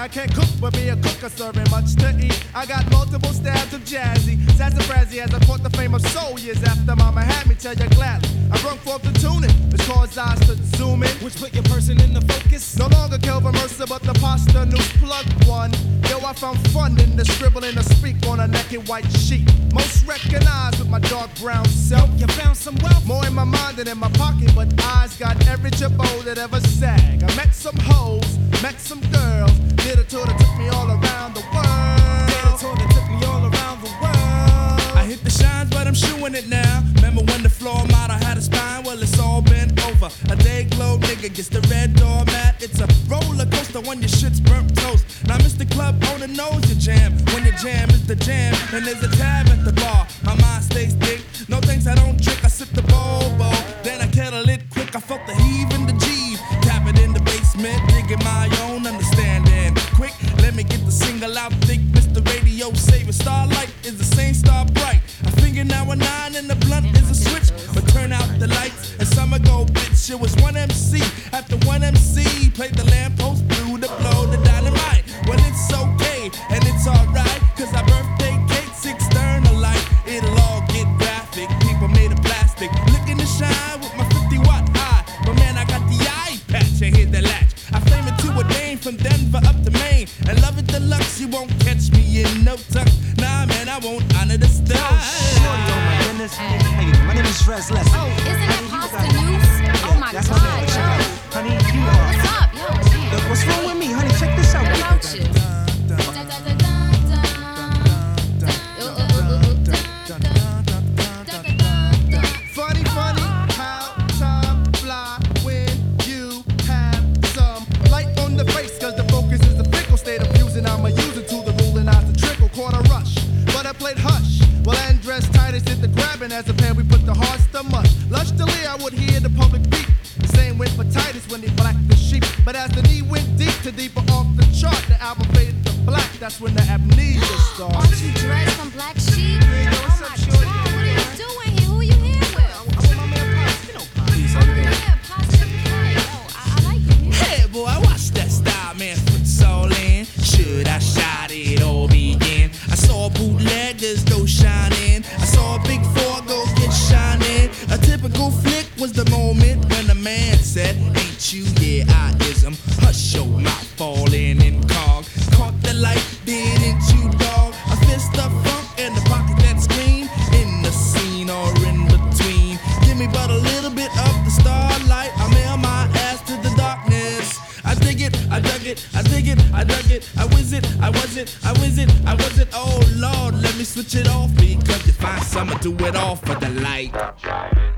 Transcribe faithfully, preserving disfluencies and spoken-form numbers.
I can't cook, but be a cooker serving much to eat. I got multiple stabs of jazzy, sassafrazzy as I caught the fame of soul years after mama had me tell you gladly. I run forth the tuning, which caused eyes to zoom in, which put your person in the focus. No longer Kelvin Mercer, but the pasta news plug one. Yo, I found fun in the scribbling to speak on a naked white sheet. Most recognized with my dark brown self. You found some wealth, more in my mind than in my pocket, but eyes got every chippo that ever sag. I met some hoes, met some girls, did a tour that took me all around the world. Did a tour that took me all around the world. I hit the shines, but I'm shooing it now. Remember when the floor model had a spine? Well, it's all bent over. A day glow nigga gets the red doormat. It's a roller coaster when your shit's burnt toast. Now, Mister Club owner knows your jam. When your jam is the jam, and there's a tab at the bar. My mind stays thick. No thanks, I don't drink. I sip the bobo. Then I kettle it quick. I felt the heave in the G. Tap it in the basement, digging my own understanding. Quick, let me get the single out thick. Mister Radio Saver, Starlight is the same star bright. I figure now a nine and the blunt is a switch. But turn out the lights and summer go, bitch. It was one M C after one M C. Played the lamppost blue to blow the dynamite. Well, it's okay and it's alright, cause our birthday cake's external light. It'll all get graphic. People made of plastic. Looking to shine with my fifty watt eye. But man, I got the eye patch and hit the latch. I flame it to a Dane from Denver up to Maine. And love it deluxe, you won't catch me in no tuck. Nah, man, I won't honor the style. Oh, shorty, oh my goodness. Hey, how you doing? My name is Trez Leslie. Oh, isn't that Pasta News? Oh my That's God, my name. Check yo. out. Honey, you are. What's up, yo? Man. Look, what's wrong with me, honey? Check this out. Emotions. Funny, funny how time fly when you have some light on the face, cause the focus is the fickle state of using. I'm a user to the ruling eyes to trickle, caught a rush, but I played hush. Well, Andres Titus did the grabbing as a pan, we put the hearts to mush. Lustily, I would hear the public beat. The same went for Titus when he blacked the sheep. But as the knee went deep to deeper off the chart, the album faded to black. That's when the amnesia started. Aren't you dressed from Black Sheep? Oh my God, what are you doing here? Who you here with? I'm with my man Pops. You know Pops. Oh yeah, Pasta. Oh, I, I like you. Hey boy, I watched that style man put his soul in. Should I shot it or begin? I saw bootleggers go shining. I saw a big four go get shining. A typical flick was the moment when a man said, ain't you? Yeah, I ism. Hush your mouth, falling in cog. Caught the light, didn't you, dog? A fist of funk and the pocket that scream. In the scene or in between. Give me but a little bit of the starlight. I mail my ass to the darkness. I dig it, I dug it, I dig it, I dug it. I whiz it, I was it, I whiz it, I was it. Oh Lord, let me switch it off because you find summer do it all for the light.